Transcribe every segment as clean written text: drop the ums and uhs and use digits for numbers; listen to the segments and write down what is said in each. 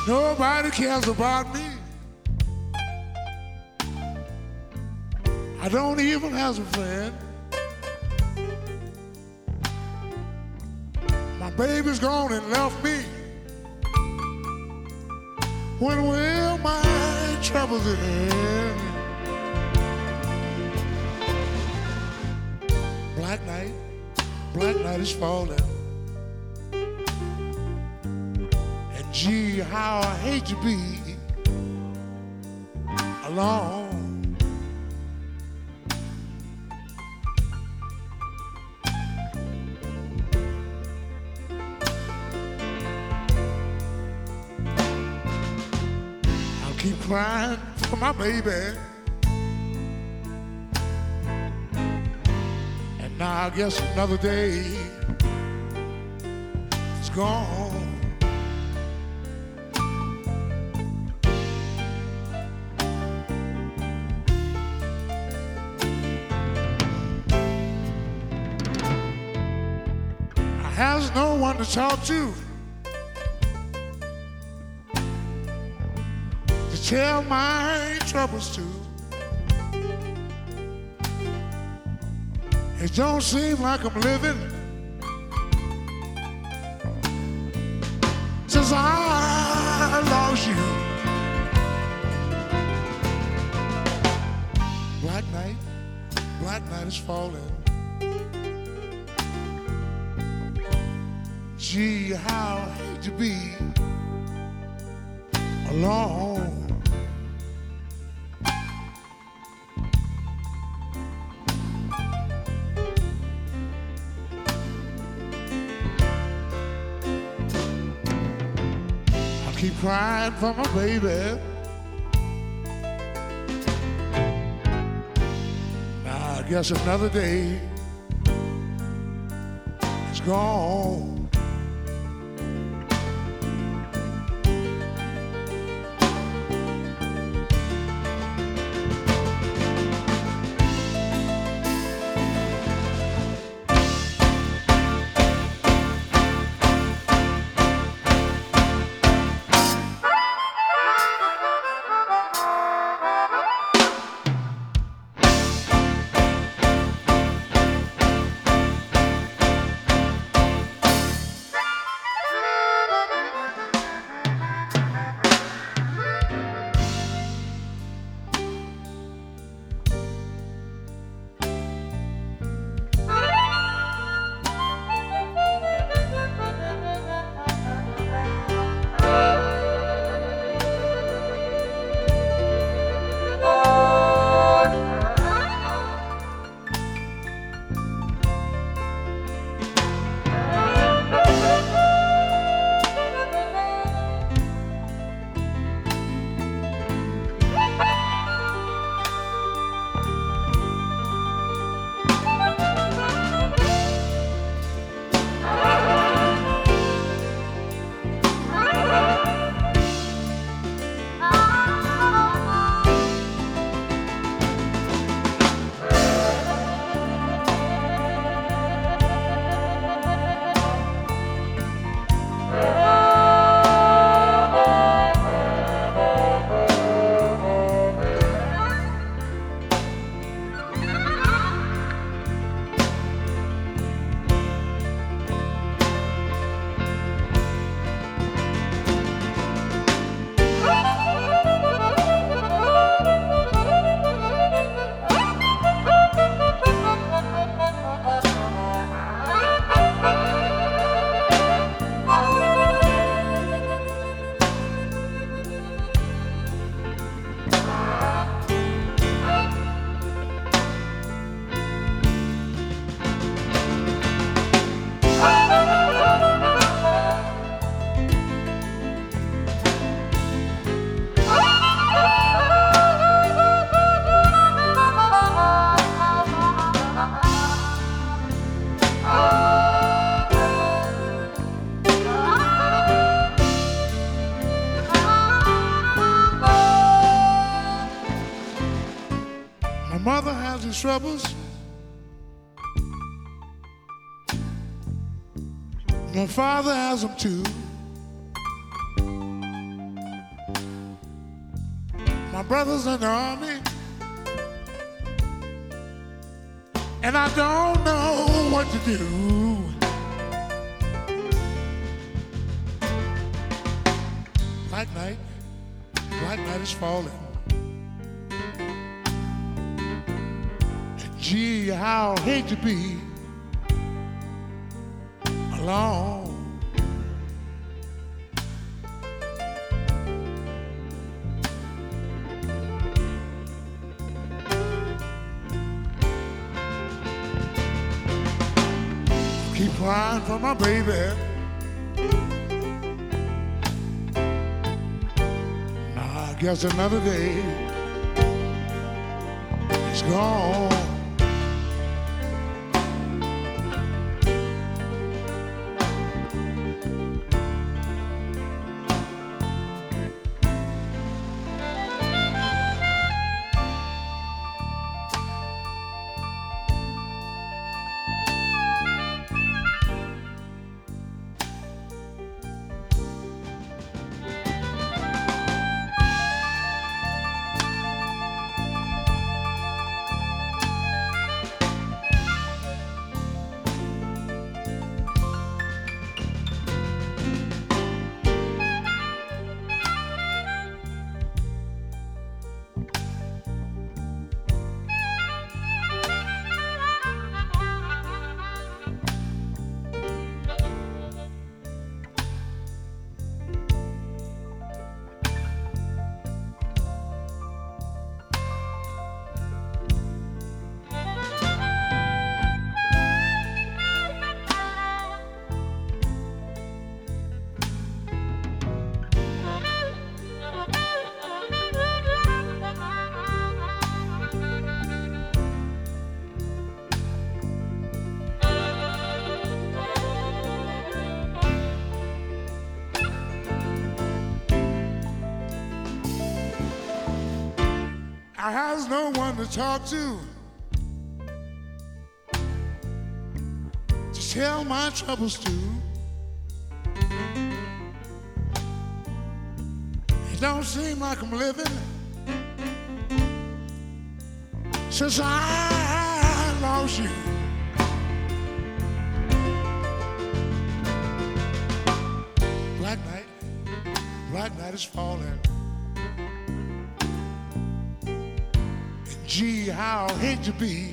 Nobody cares about me. I don't even have a friend. My baby's gone and left me. When will my troubles end? Black night is falling. And gee, how I hate to be alone. I'll keep crying for my baby. Now I guess another day is gone. I has no one to talk to tell my troubles to. It don't seem like I'm living since I lost you. Black night is falling. Gee, how I hate to be alone. Keep crying for my baby. Now I guess another day is gone. Mother has his troubles. My father has them too. my brother's in the army, and I don't know what to do. Black night is falling. And gee, how I hate to be alone. Keep crying for my baby. I guess another day is gone. I has no one to talk to tell my troubles to. It don't seem like I'm living since I lost you. Black night is falling. Gee, how I hate to be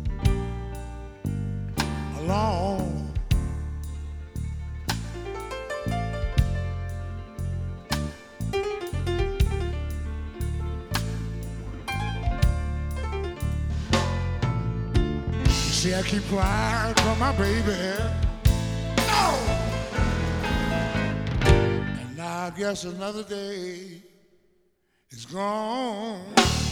alone. You see, I keep crying for my baby. No! And now I guess another day is gone.